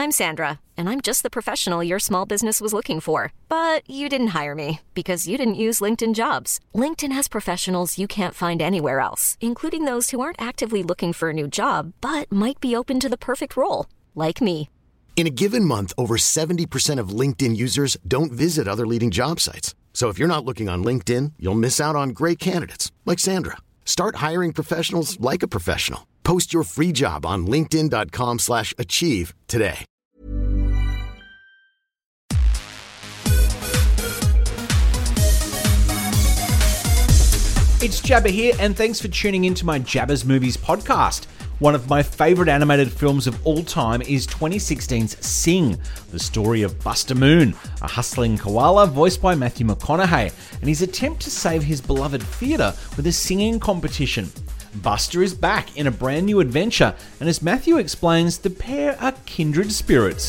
I'm Sandra, and I'm just the professional your small business was looking for. But you didn't hire me because you didn't use LinkedIn Jobs. LinkedIn has professionals you can't find anywhere else, including those who aren't actively looking for a new job, but might be open to the perfect role, like me. In a given month, over 70% of LinkedIn users don't visit other leading job sites. So if you're not looking on LinkedIn, you'll miss out on great candidates like Sandra. Start hiring professionals like a professional. Post your free job on linkedin.com/achieve today. It's Jabba here, and thanks for tuning into my Jabba's Movies podcast. One of my favourite animated films of all time is 2016's Sing, the story of Buster Moon, a hustling koala voiced by Matthew McConaughey, and his attempt to save his beloved theatre with a singing competition. Buster is back in a brand new adventure, and as Matthew explains, the pair are kindred spirits.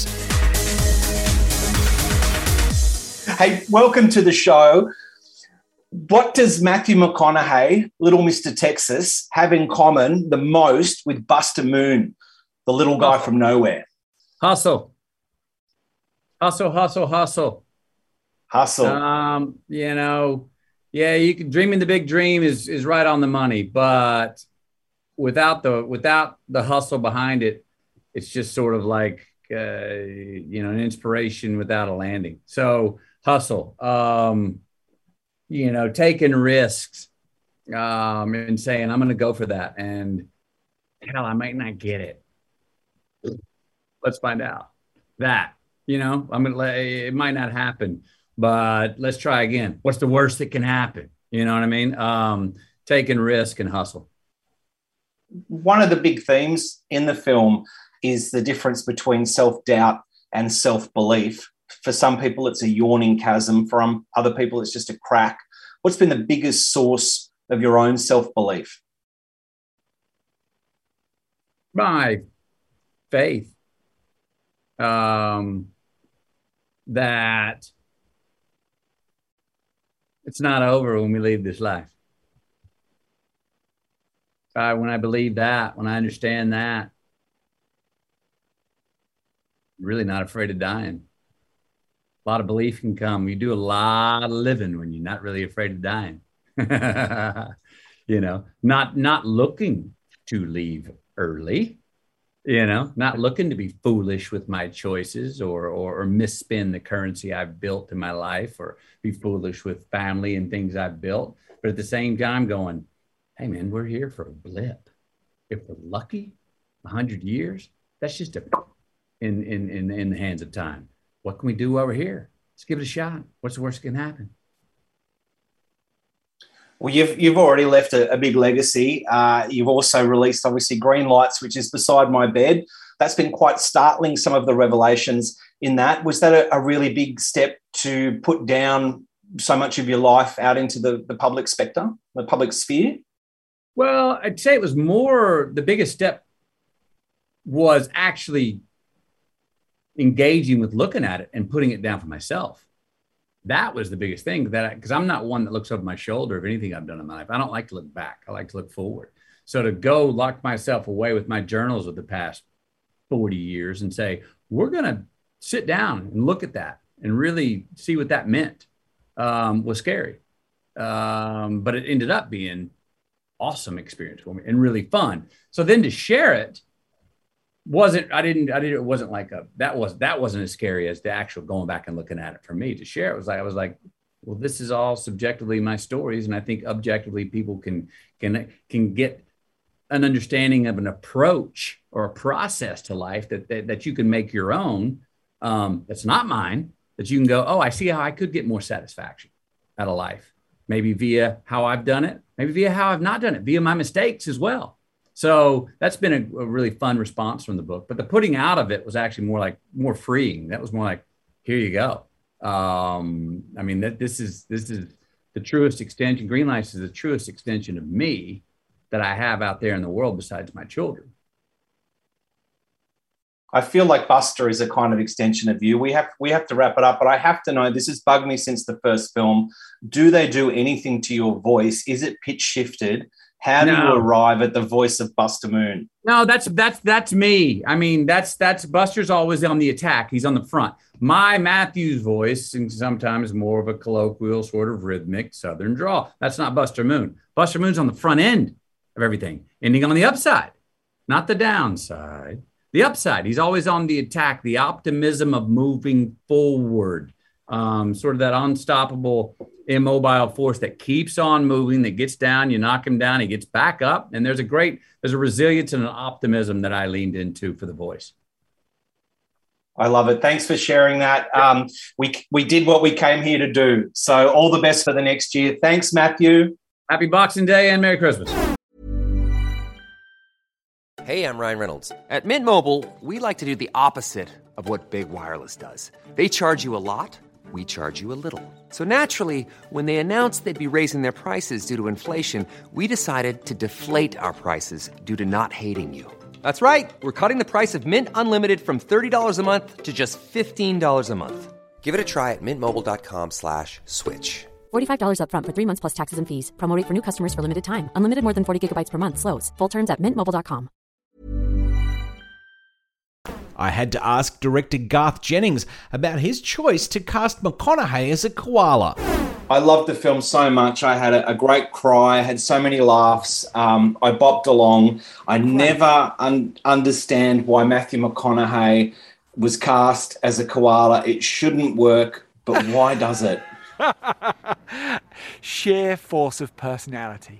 Hey, welcome to the show. What does Matthew McConaughey, Little Mr. Texas, have in common the most with Buster Moon, the little guy from nowhere? Hustle. Hustle. You can dreaming the big dream is right on the money, but without the hustle behind it, it's just sort of like an inspiration without a landing. So hustle. Taking risks and saying, I'm going to go for that. And hell, I might not get it. Let's find out that, it might not happen, but let's try again. What's the worst that can happen? You know what I mean? Taking risk and hustle. One of the big themes in the film is the difference between self-doubt and self-belief. For some people, it's a yawning chasm. For other people, it's just a crack. What's been the biggest source of your own self-belief? My faith that it's not over when we leave this life. When I believe that, when I understand that, I'm really not afraid of dying. A lot of belief can come. You do a lot of living when you're not really afraid of dying. Not looking to leave early, not looking to be foolish with my choices or misspend the currency I've built in my life or be foolish with family and things I've built. But at the same time going, hey man, we're here for a blip. If we're lucky, 100 years, that's just in the hands of time. What can we do over here? Let's give it a shot. What's the worst that can happen? Well, you've already left a big legacy. You've also released, obviously, Green Lights, which is beside my bed. That's been quite startling, some of the revelations in that. Was that a really big step to put down so much of your life out into the public spectre, the public sphere? Well, I'd say it was more, the biggest step was actually engaging with looking at it and putting it down for myself. That was the biggest thing, because I'm not one that looks over my shoulder of anything I've done in my life. I don't like to look back. I like to look forward. So to go lock myself away with my journals of the past 40 years and say, we're going to sit down and look at that and really see what that meant was scary. But it ended up being awesome experience for me and really fun. So then to share it, it wasn't as scary as the actual going back and looking at it for me. To share it I was like, well, this is all subjectively my stories. And I think objectively people can get an understanding of an approach or a process to life that you can make your own. That's not mine, that you can go, oh, I see how I could get more satisfaction out of life. Maybe via how I've done it, maybe via how I've not done it, via my mistakes as well. So that's been a really fun response from the book. But the putting out of it was actually more freeing. That was more like, here you go. This is the truest extension. Green Lights is the truest extension of me that I have out there in the world besides my children. I feel like Buster is a kind of extension of you. We have to wrap it up, but I have to know, this has bugged me since the first film. Do they do anything to your voice? Is it pitch shifted? How do you No. arrive at the voice of Buster Moon? No, that's me. I mean, that's Buster's always on the attack. He's on the front. My Matthew's voice, and sometimes more of a colloquial, sort of rhythmic Southern drawl. That's not Buster Moon. Buster Moon's on the front end of everything, ending on the upside, not the downside. The upside. He's always on the attack. The optimism of moving forward, sort of that unstoppable, immobile force that keeps on moving, that gets down, you knock him down, he gets back up. And there's a resilience and an optimism that I leaned into for the voice. I love it. Thanks for sharing that. We did what we came here to do. So all the best for the next year. Thanks, Matthew. Happy Boxing Day and Merry Christmas. Hey, I'm Ryan Reynolds. At Mint Mobile, we like to do the opposite of what Big Wireless does. They charge you a lot. We charge you a little. So naturally, when they announced they'd be raising their prices due to inflation, we decided to deflate our prices due to not hating you. That's right. We're cutting the price of Mint Unlimited from $30 a month to just $15 a month. Give it a try at mintmobile.com/switch. $45 up front for 3 months plus taxes and fees. Promo rate for new customers for limited time. Unlimited more than 40 gigabytes per month. Slows full terms at mintmobile.com. I had to ask director Garth Jennings about his choice to cast McConaughey as a koala. I loved the film so much. I had a great cry. I had so many laughs. I bopped along. I never understand why Matthew McConaughey was cast as a koala. It shouldn't work, but why does it? Sheer force of personality.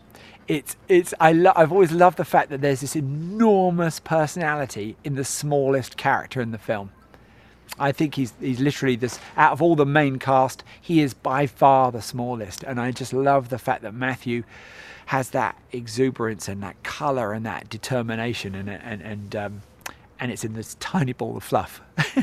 I've always loved the fact that there's this enormous personality in the smallest character in the film. I think he's literally this, out of all the main cast, he is by far the smallest. And I just love the fact that Matthew has that exuberance and that colour and that determination and it's in this tiny ball of fluff.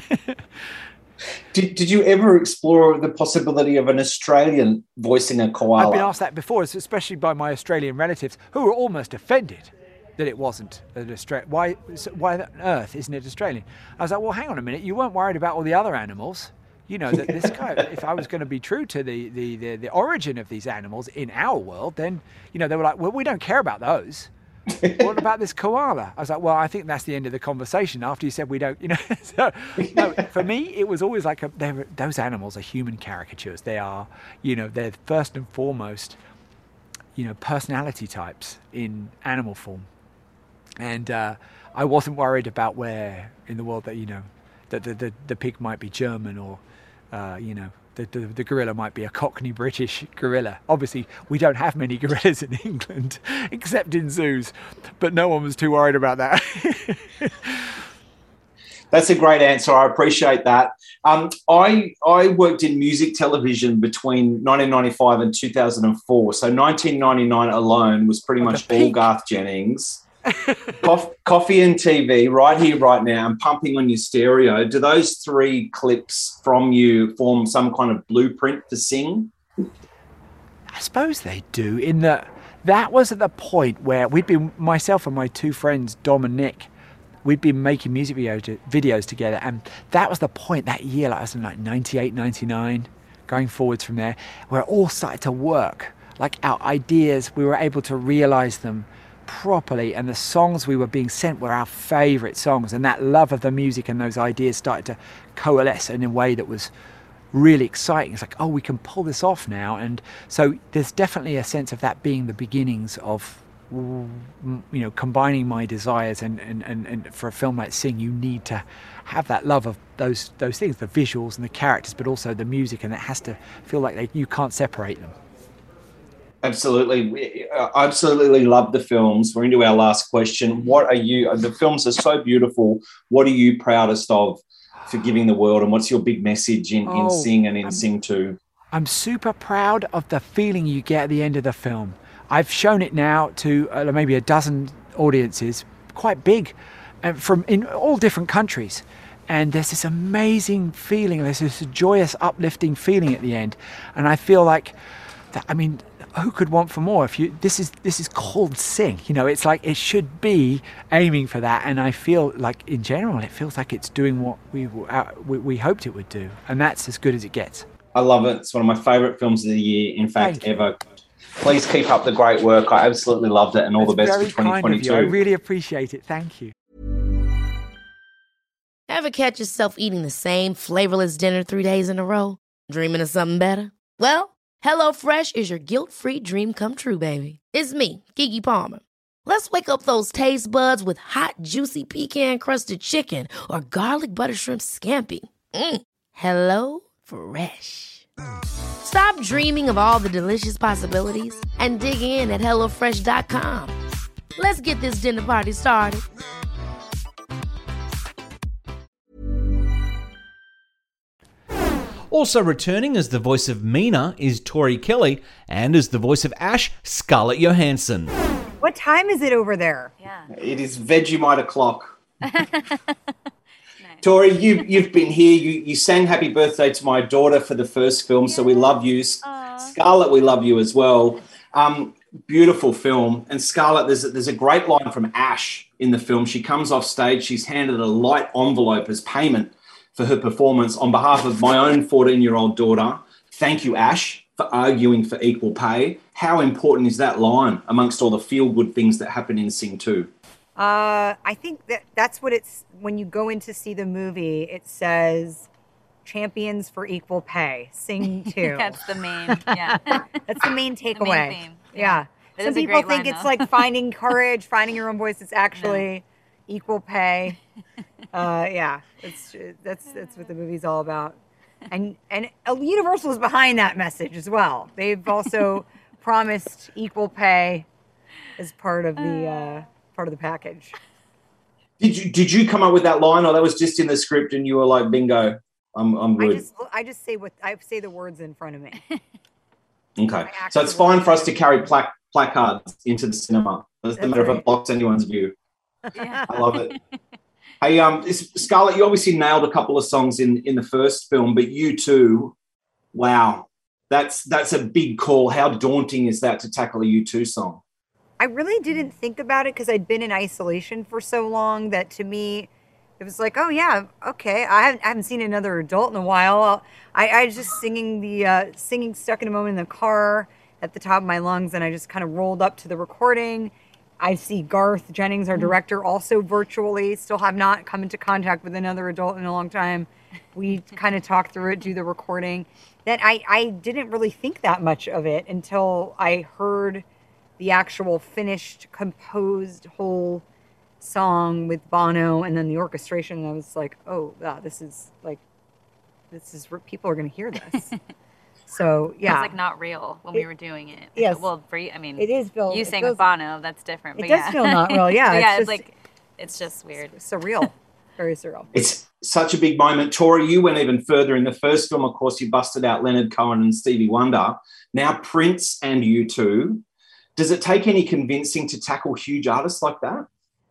Did you ever explore the possibility of an Australian voicing a koala? I've been asked that before, especially by my Australian relatives, who were almost offended that it wasn't an Australian. Why on earth isn't it Australian? I was like, well, hang on a minute. You weren't worried about all the other animals. You know, that this guy, if I was going to be true to the origin of these animals in our world, then, you know, they were like, well, we don't care about those. What about this koala? I was like, well, I think that's the end of the conversation after you said we don't, you know. So, no, for me, it was always like those animals are human caricatures. They are, you know, they're first and foremost, you know, personality types in animal form. And I wasn't worried about where in the world that, you know, that the pig might be German or, you know, the gorilla might be a Cockney British gorilla. Obviously, we don't have many gorillas in England, except in zoos, but no one was too worried about that. That's a great answer. I appreciate that. I worked in music television between 1995 and 2004. So 1999 alone was pretty much all Garth Jennings. Coffee and TV, right here, right now, and pumping on your stereo. Do those three clips from you form some kind of blueprint for Sing? I suppose they do, in that was at the point where we'd been, myself and my two friends, Dom and Nick, we'd been making music videos together, and that was the point that year, like I was in like 98, 99, going forwards from there, where it all started to work. Like our ideas, we were able to realize them properly, and the songs we were being sent were our favorite songs, and that love of the music and those ideas started to coalesce in a way that was really exciting. It's like, oh, we can pull this off now. And so there's definitely a sense of that being the beginnings of, you know, combining my desires, and for a film like Sing, you need to have that love of those things, the visuals and the characters, but also the music, and it has to feel like you can't separate them. Absolutely. I absolutely love the films. We're into our last question. The films are so beautiful. What are you proudest of for giving the world, and what's your big message in Sing and in Sing 2? I'm super proud of the feeling you get at the end of the film. I've shown it now to maybe a dozen audiences, quite big, from in all different countries. And there's this amazing feeling, there's this joyous, uplifting feeling at the end. And I feel like, who could want for more? This is called Sing, you know. It's like it should be aiming for that, and I feel like in general it feels like it's doing what we hoped it would do, and that's as good as it gets. I love it. It's one of my favourite films of the year, in fact, ever. Please keep up the great work. I absolutely loved it, and all the best for Very kind of 2022. you. I really appreciate it. Thank you. Ever catch yourself eating the same flavorless dinner 3 days in a row? Dreaming of something better? Well, HelloFresh is your guilt-free dream come true, baby. It's me, Keke Palmer. Let's wake up those taste buds with hot, juicy pecan-crusted chicken or garlic butter shrimp scampi. Hello Fresh. Stop dreaming of all the delicious possibilities and dig in at HelloFresh.com. Let's get this dinner party started. Also returning as the voice of Mina is Tori Kelly, and as the voice of Ash, Scarlett Johansson. What time is it over there? Yeah. It is Vegemite o'clock. Tori, you've been here. You sang Happy Birthday to my daughter for the first film, so we love you. Scarlett, we love you as well. Beautiful film. And Scarlett, there's a great line from Ash in the film. She comes off stage, she's handed a light envelope as payment for her performance on behalf of my own 14-year-old daughter. Thank you, Ash, for arguing for equal pay. How important is that line amongst all the feel-good things that happen in Sing 2? I think that's what it's, when you go in to see the movie, it says champions for equal pay, Sing 2. That's the main, yeah. That's the main takeaway. The main theme. Yeah. That Some is a people great think line, it's though. like finding courage, finding your own voice. It's actually equal pay. Yeah, that's what the movie's all about. And Universal is behind that message as well. They've also promised equal pay as part of the package. Did you come up with that line, or that was just in the script and you were like, bingo, I'm good? I just say I say the words in front of me. Okay, so it's fine for us to carry placards into the cinema. Doesn't matter if it blocks anyone's view. Yeah. I love it. Hey, Scarlett, you obviously nailed a couple of songs in the first film, but U2, wow, that's a big call. How daunting is that to tackle a U2 song? I really didn't think about it because I'd been in isolation for so long that to me, it was like, oh yeah, okay. I haven't seen another adult in a while. I was just singing Stuck in a Moment in the car at the top of my lungs, and I just kind of rolled up to the recording. I see Garth Jennings, our director, also virtually. Still have not come into contact with another adult in a long time. We kind of talk through it, do the recording. Then I didn't really think that much of it until I heard the actual finished, composed whole song with Bono and then the orchestration. And I was like, oh, wow, this is where people are going to hear this. So, yeah. It's like not real when we were doing it. Yes. Well, I mean, it is Bill. You sang with Bono, that's different. It does feel not real, yeah. Yeah, it's just weird. Surreal. Very surreal. It's such a big moment. Tori, you went even further. In the first film, of course, you busted out Leonard Cohen and Stevie Wonder. Now Prince and U2. Does it take any convincing to tackle huge artists like that?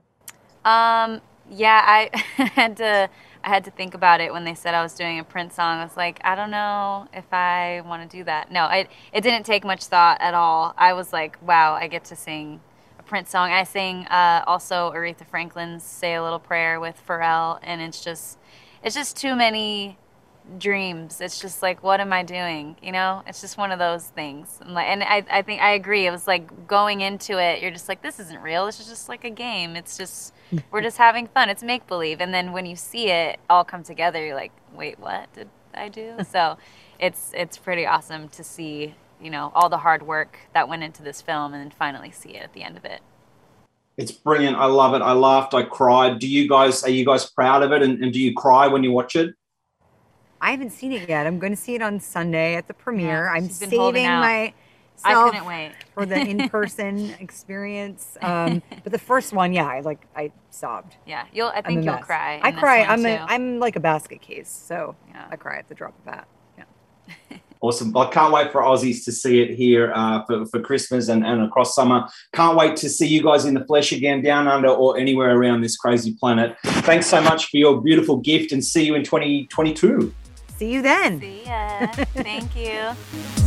Yeah, I had to think about it when they said I was doing a Prince song. I was like, I don't know if I want to do that. No, it didn't take much thought at all. I was like, wow, I get to sing a Prince song. I sang also Aretha Franklin's Say a Little Prayer with Pharrell, and it's just too many dreams. It's just like, what am I doing? You know, it's just one of those things. And I think I agree. It was like going into it, you're just like, this isn't real. This is just like a game. It's just, we're just having fun. It's make believe. And then when you see it all come together, you're like, wait, what did I do? So it's pretty awesome to see, you know, all the hard work that went into this film and then finally see it at the end of it. It's brilliant. I love it. I laughed. I cried. Are you guys proud of it? And do you cry when you watch it? I haven't seen it yet. I'm going to see it on Sunday at the premiere. Yeah, I'm saving myself I couldn't wait. for the in-person experience. But the first one, yeah, I sobbed. Yeah, I think you'll cry. I in this cry. one, too. I'm like a basket case, so Yeah. I cry at the drop of a hat. Yeah. Awesome. I can't wait for Aussies to see it here for Christmas and across summer. Can't wait to see you guys in the flesh again, down under or anywhere around this crazy planet. Thanks so much for your beautiful gift, and see you in 2022. See you then. See ya. Thank you.